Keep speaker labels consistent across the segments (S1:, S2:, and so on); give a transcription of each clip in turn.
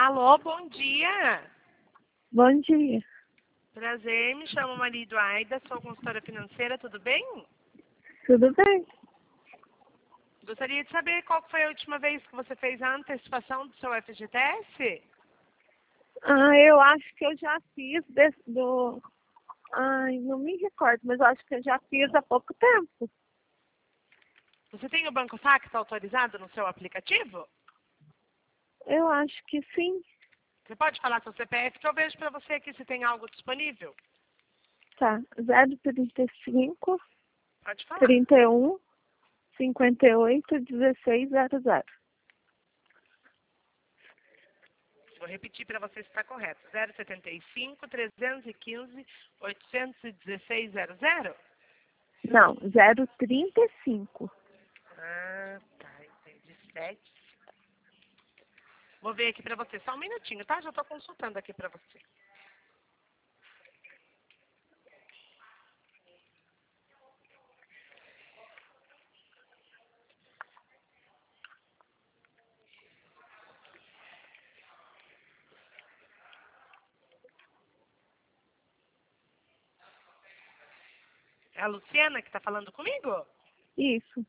S1: Alô, bom dia.
S2: Bom dia.
S1: Prazer, me chamo Maria Eduarda, sou consultora financeira, tudo bem?
S2: Tudo bem?
S1: Gostaria de saber qual foi a última vez que você fez a antecipação do seu FGTS?
S2: Eu acho que eu já fiz do... Ai, não me recordo, mas eu acho que eu já fiz há pouco tempo.
S1: Você tem o Banco Sax autorizado no seu aplicativo?
S2: Eu acho que sim.
S1: Você pode falar seu CPF que eu vejo para você aqui se tem algo disponível?
S2: Tá. 035
S1: Pode falar.
S2: 31 58 16 00.
S1: Vou repetir para você se está correto. 075 315 816 00?
S2: Não, 035.
S1: Ah, tá, entendi. 7. Vou ver aqui para você. Só um minutinho, tá? Já estou consultando aqui para você. É a Luciana que está falando comigo?
S2: Isso.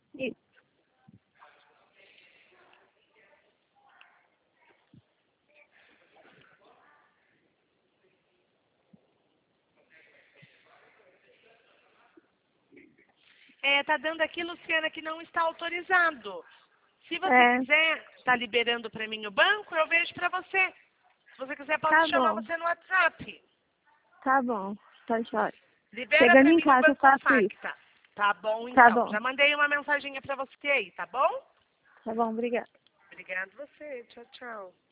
S1: Tá dando aqui, Luciana, que não está autorizado. Se você quiser, tá liberando para mim o banco, eu vejo para você. Se você quiser, posso
S2: Tá
S1: chamar
S2: bom.
S1: você no WhatsApp.
S2: Tá bom. Tá jóia.
S1: Libera
S2: Chegando
S1: para
S2: em
S1: mim o
S2: casa eu
S1: Banco
S2: faço isso.
S1: Facta. Tá bom,
S2: Tá
S1: então.
S2: bom.
S1: Já mandei uma mensaginha para você aí, tá bom?
S2: Tá bom, obrigada.
S1: Obrigada você. Tchau, tchau.